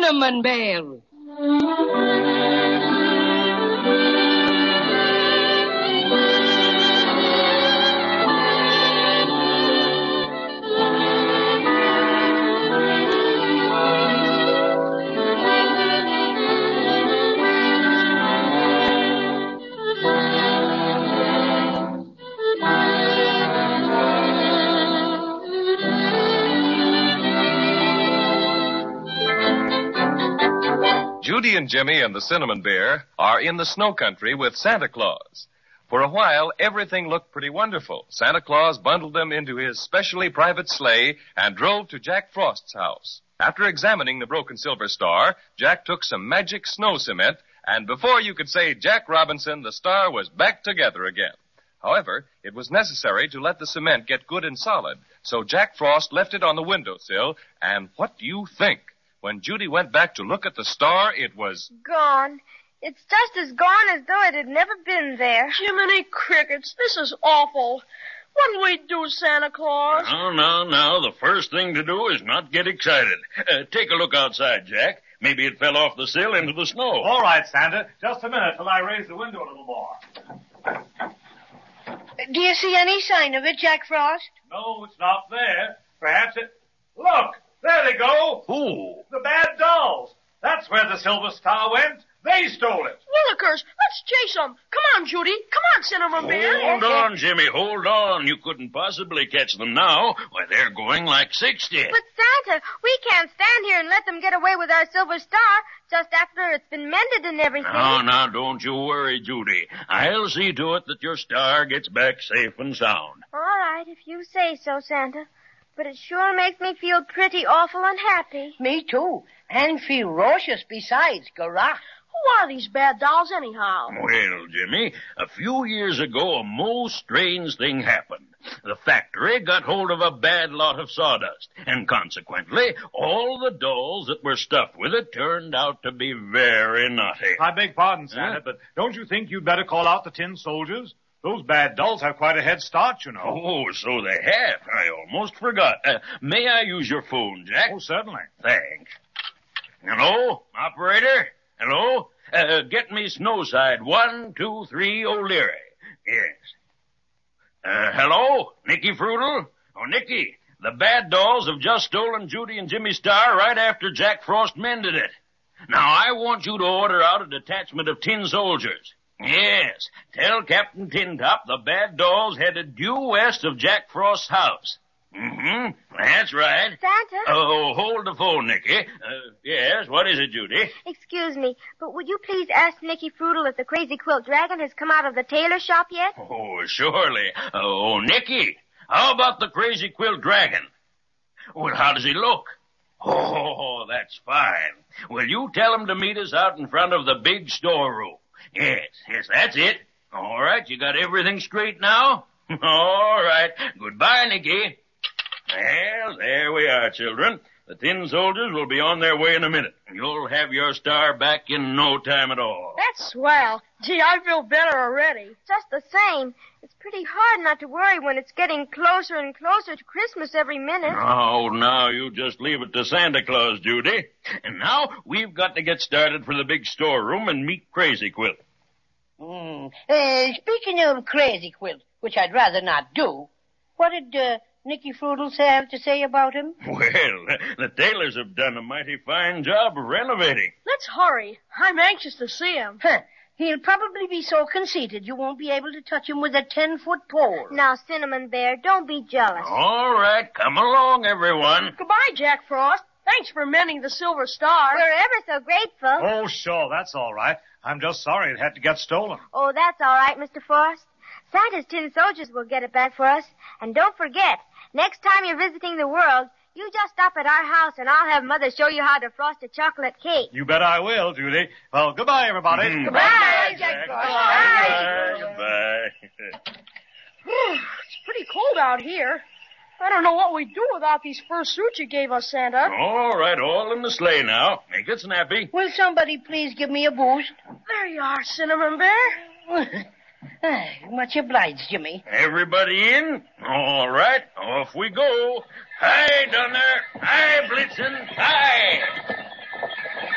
Cinnamon Bear. Judy and Jimmy and the Cinnamon Bear are in the snow country with Santa Claus. For a while, everything looked pretty wonderful. Santa Claus bundled them into his specially private sleigh and drove to Jack Frost's house. After examining the broken silver star, Jack took some magic snow cement, and before you could say Jack Robinson, the star was back together again. However, it was necessary to let the cement get good and solid, so Jack Frost left it on the windowsill, and what do you think? When Judy went back to look at the star, it was gone. It's just as gone as though it had never been there. Jiminy Crickets, this is awful. What'll we do, Santa Claus? No. The first thing to do is not get excited. Take a look outside, Jack. Maybe it fell off the sill into the snow. All right, Santa. Just a minute till I raise the window a little more. Do you see any sign of it, Jack Frost? No, it's not there. Perhaps it... Look! There they go! Who? The bad dolls. That's where the silver star went. They stole it. Willikers, let's chase them. Come on, Judy. Come on, Cinnamon Bear. Hold on, Jimmy. Hold on. You couldn't possibly catch them now. Why, they're going like 60. But, Santa, we can't stand here and let them get away with our silver star just after it's been mended and everything. Now, don't you worry, Judy. I'll see to it that your star gets back safe and sound. All right, if you say so, Santa. But it sure makes me feel pretty awful unhappy. Me too. And ferocious besides, Garach. Who are these bad dolls anyhow? Well, Jimmy, a few years ago a most strange thing happened. The factory got hold of a bad lot of sawdust, and consequently, all the dolls that were stuffed with it turned out to be very naughty. I beg pardon, Santa, but don't you think you'd better call out the tin soldiers? Those bad dolls have quite a head start, you know. Oh, so they have. I almost forgot. May I use your phone, Jack? Oh, certainly. Thanks. Hello, operator? Hello? Get me Snowside 1, 2, 3, O'Leary. Yes. Hello? Nicky Frutal? Oh, Nicky, the bad dolls have just stolen Judy and Jimmy Star right after Jack Frost mended it. Now, I want you to order out a detachment of tin soldiers. Yes, tell Captain Tintop the bad dolls headed due west of Jack Frost's house. Mm-hmm, that's right. Santa? Oh, hold the phone, Nicky. Yes, what is it, Judy? Excuse me, but would you please ask Nicky Frutal if the Crazy Quilt Dragon has come out of the tailor shop yet? Oh, surely. Oh, Nicky, how about the Crazy Quilt Dragon? Well, how does he look? Oh, that's fine. Will you tell him to meet us out in front of the big storeroom? Yes, that's it. All right, you got everything straight now? All right. Goodbye, Nicky. Well, there we are, children. The tin soldiers will be on their way in a minute. You'll have your star back in no time at all. That's swell. Gee, I feel better already. Just the same. It's pretty hard not to worry when it's getting closer and closer to Christmas every minute. Oh, now you just leave it to Santa Claus, Judy. And now we've got to get started for the big storeroom and meet Crazy Quilt. Speaking of Crazy Quilt, which I'd rather not do, what did Nicky Frutal have to say about him? Well, the tailors have done a mighty fine job of renovating. Let's hurry. I'm anxious to see him. Huh. He'll probably be so conceited you won't be able to touch him with a 10-foot pole. Now, Cinnamon Bear, don't be jealous. All right, come along, everyone. Goodbye, Jack Frost. Thanks for mending the silver star. We're ever so grateful. Oh, sure, that's all right. I'm just sorry it had to get stolen. Oh, that's all right, Mr. Frost. Santa's tin soldiers will get it back for us. And don't forget, next time you're visiting the world, you just stop at our house and I'll have Mother show you how to frost a chocolate cake. You bet I will, Judy. Well, goodbye, everybody. Goodbye, Jack Frost. Goodbye. It's pretty cold out here. I don't know what we'd do without these fur suits you gave us, Santa. All right, all in the sleigh now. Make it snappy. Will somebody please give me a boost? There you are, Cinnamon Bear. Much obliged, Jimmy. Everybody in? All right, off we go. Hi, Dunner. Hi, Blitzen. Hi.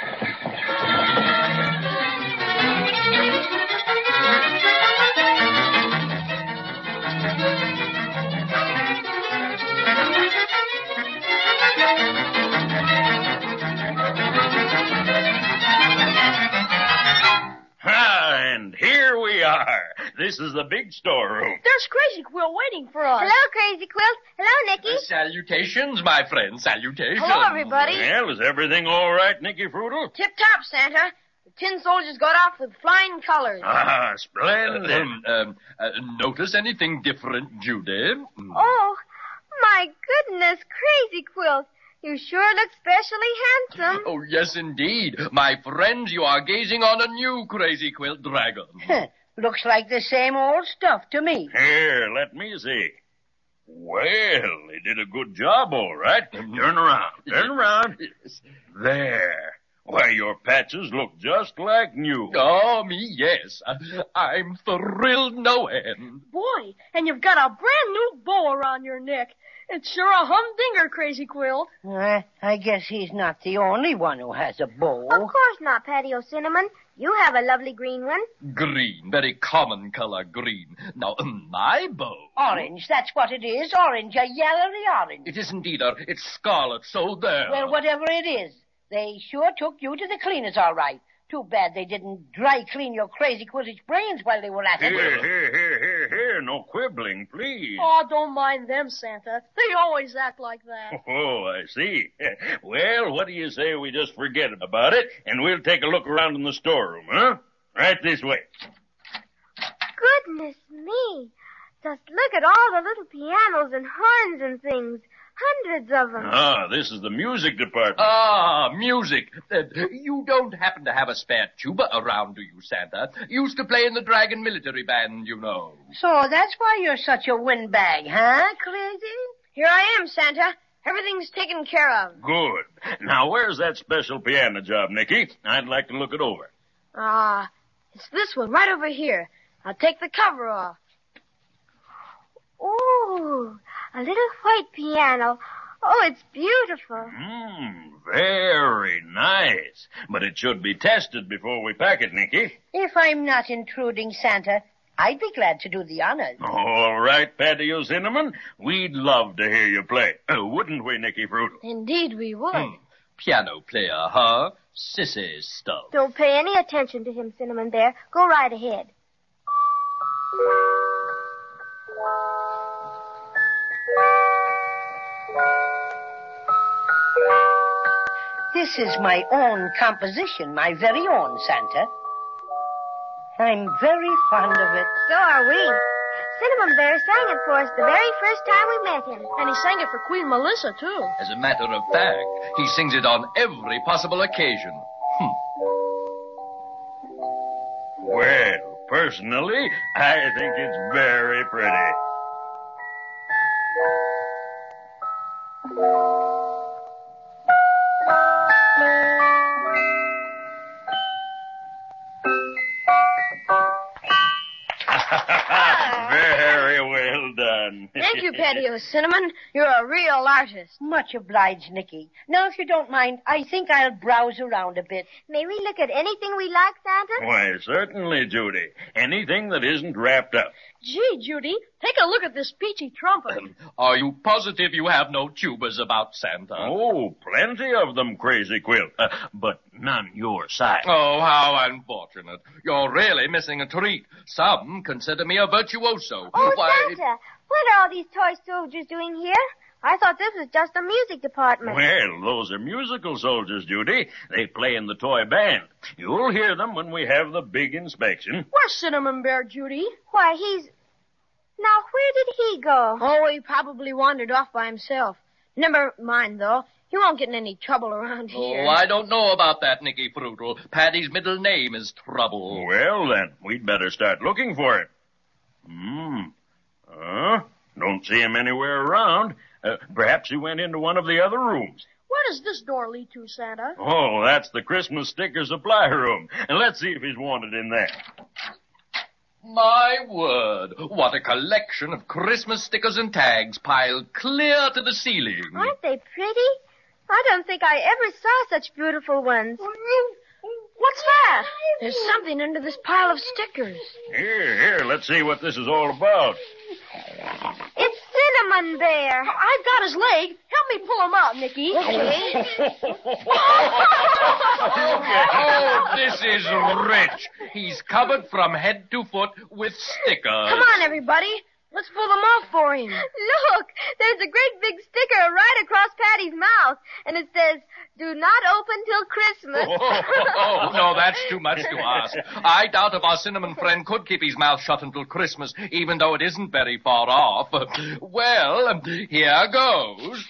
And here we are. This is the big storeroom. There's Crazy Quilt waiting for us. Hello, Crazy Quilt. Hello, Nicky. Salutations, my friend, salutations. Hello, everybody. Well, is everything all right, Nicky Fruitle? Tip-top, Santa. The tin soldiers got off with flying colors. Ah, splendid. Notice anything different, Judy? Oh, my goodness, Crazy Quilt. You sure look specially handsome. Oh, yes, indeed. My friends, you are gazing on a new Crazy Quilt dragon. Looks like the same old stuff to me. Here, let me see. Well, they did a good job, all right. Turn around. Turn around. Yes. There. Why, your patches look just like new. Oh, me, yes. I'm thrilled no end. Boy, and you've got a brand new bow around your neck. It's sure a humdinger, Crazy Quilt. I guess he's not the only one who has a bow. Of course not, Patty O'Cinnamon. You have a lovely green one. Green, very common color green. Now, my bow. Orange, that's what it is. Orange, a yellowy orange. It isn't either. It's scarlet, so there. Well, whatever it is, they sure took you to the cleaners, all right. Too bad they didn't dry clean your Crazy Quilt's brains while they were at it. Here. No quibbling, please. Oh, don't mind them, Santa. They always act like that. Oh, I see. Well, what do you say we just forget about it, and we'll take a look around in the storeroom, huh? Right this way. Goodness me. Just look at all the little pianos and horns and things. Hundreds of them. Ah, this is the music department. Ah, music. You don't happen to have a spare tuba around, do you, Santa? Used to play in the Dragon Military Band, you know. So that's why you're such a windbag, huh, Crazy? Here I am, Santa. Everything's taken care of. Good. Now, where's that special piano job, Nicky? I'd like to look it over. It's this one right over here. I'll take the cover off. Ooh, a little white piano. Oh, it's beautiful. Very nice. But it should be tested before we pack it, Nicky. If I'm not intruding, Santa, I'd be glad to do the honors. All right, Patty O'Cinnamon. We'd love to hear you play. Wouldn't we, Nicky Fruitle? Indeed we would. Piano player, huh? Sissy stuff. Don't pay any attention to him, Cinnamon Bear. Go right ahead. This is my own composition, my very own, Santa. I'm very fond of it. So are we. Cinnamon Bear sang it for us the very first time we met him. And he sang it for Queen Melissa, too. As a matter of fact, he sings it on every possible occasion. Well, personally, I think it's very pretty. Very well done. Thank you, Patty O'Cinnamon. You're a real artist. Much obliged, Nicky. Now, if you don't mind, I think I'll browse around a bit. May we look at anything we like, Santa? Why, certainly, Judy. Anything that isn't wrapped up. Gee, Judy, take a look at this peachy trumpet. Are you positive you have no tubas about, Santa? Oh, plenty of them, Crazy Quilt. But none your size. Oh, how unfortunate. You're really missing a treat. Some consider me a virtuoso. Oh, Why, Santa, what are all these toy soldiers doing here? I thought this was just the music department. Well, those are musical soldiers, Judy. They play in the toy band. You'll hear them when we have the big inspection. Where's Cinnamon Bear, Judy? Why, Now, where did he go? Oh, he probably wandered off by himself. Never mind, though. He won't get in any trouble around here. Oh, I don't know about that, Nicky Fruitle. Patty's middle name is Trouble. Well, then, we'd better start looking for him. Don't see him anywhere around. Perhaps he went into one of the other rooms. Where does this door lead to, Santa? Oh, that's the Christmas sticker supply room. And let's see if he's wanted in there. My word, what a collection of Christmas stickers and tags piled clear to the ceiling. Aren't they pretty? I don't think I ever saw such beautiful ones. What's that? There's something under this pile of stickers. Here, let's see what this is all about. It's Cinnamon Bear. I've got his leg. Help me pull him out, Nicky. Oh, this is rich. He's covered from head to foot with stickers. Come on, everybody. Let's pull them off for him. Look, there's a great big sticker right across Patty's mouth, and it says, "Do not open till Christmas." Oh, no, that's too much to ask. I doubt if our cinnamon friend could keep his mouth shut until Christmas, even though it isn't very far off. Well, here goes.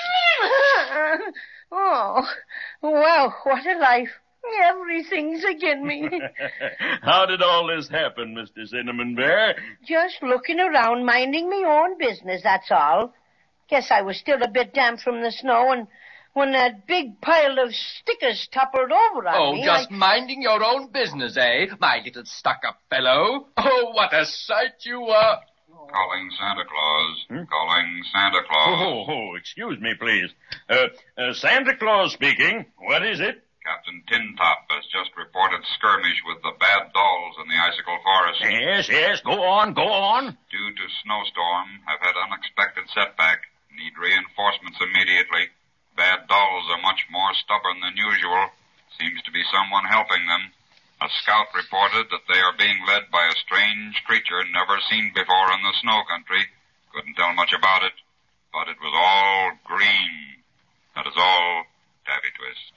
Oh, well, what a life. Everything's again me. How did all this happen, Mr. Cinnamon Bear? Just looking around, minding me own business, that's all. Guess I was still a bit damp from the snow, and when that big pile of stickers toppled over on me... Just minding your own business, eh? My little stuck-up fellow. Oh, what a sight you are. Calling Santa Claus. Calling Santa Claus. Oh, excuse me, please. Santa Claus speaking. What is it? Captain Tin Top has just reported skirmish with the bad dolls in the icicle forest. Yes, go on. Due to snowstorm, have had unexpected setback. Need reinforcements immediately. Bad dolls are much more stubborn than usual. Seems to be someone helping them. A scout reported that they are being led by a strange creature never seen before in the snow country. Couldn't tell much about it, but it was all green. That is all, Davy Twist.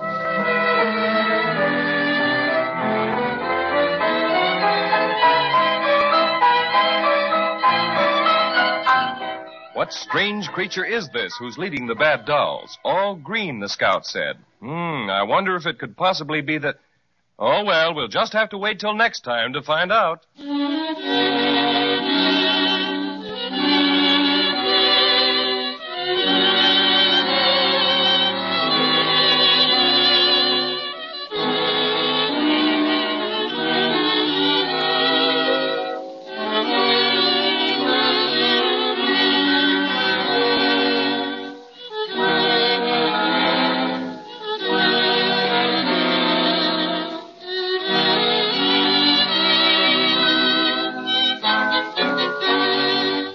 What strange creature is this who's leading the bad dolls? All green, the scout said. I wonder if it could possibly be that... Oh, well, we'll just have to wait till next time to find out.